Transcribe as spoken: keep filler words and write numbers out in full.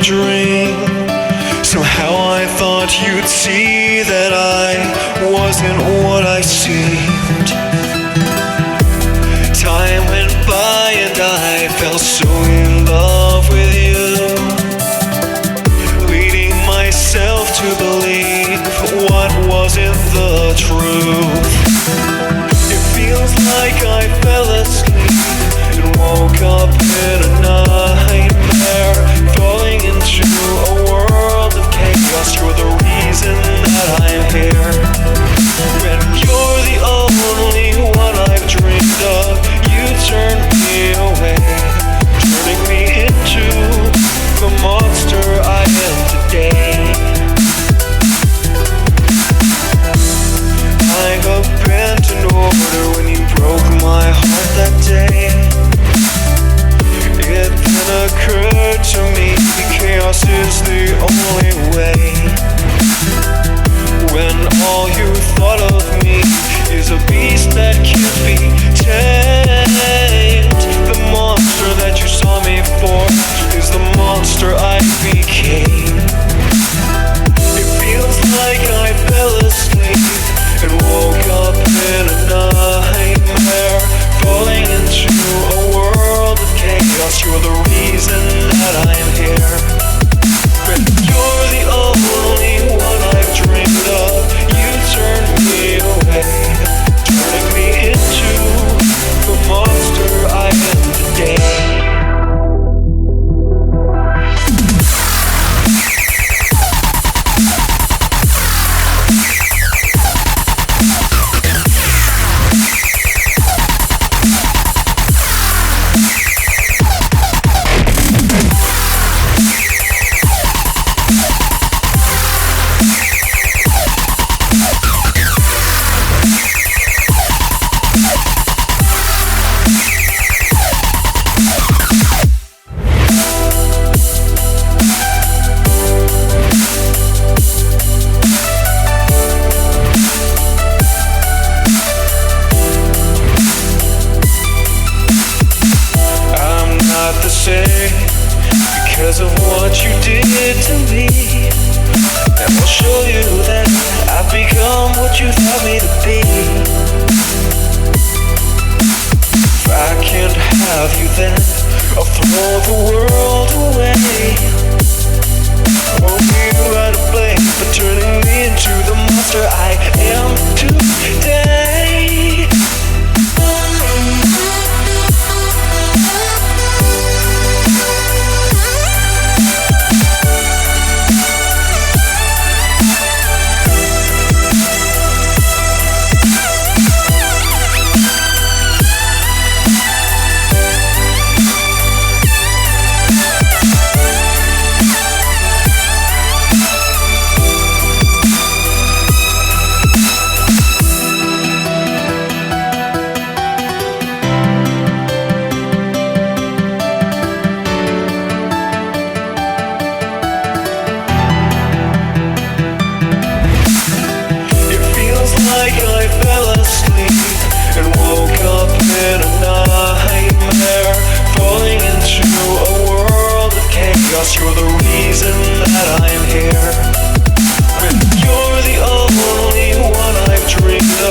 dream. Somehow I thought you'd see that I wasn't what I seemed. Time went by and I fell so in love with you, leading myself to believe what wasn't the truth. It feels like I fell asleep and woke up in a nightmare, falling into a world of chaos. You're the reason that I'm here, and you're the only one I've dreamed of. You turned me away, turning me into the monster I am today. I abandoned order when you broke my heart that day. It then occurred to me chaos is the only way, when all you thought of me is a beast that can't be tamed. The monster that you saw me for is the monster I became. It feels like I fell asleep and woke up in a nightmare, falling into a world of chaos. You're the reason that I am here, and you're the only one I've dreamed of. You turned me away, turning me into the monster I am today. Because of what you did to me, and I'll show you that I've become what you thought me to be. If I can't have you, then I'll throw the world away. Only you are to blame for turning me into the monster I am today. You're the reason that I'm here, and you're the only one I've dreamed of.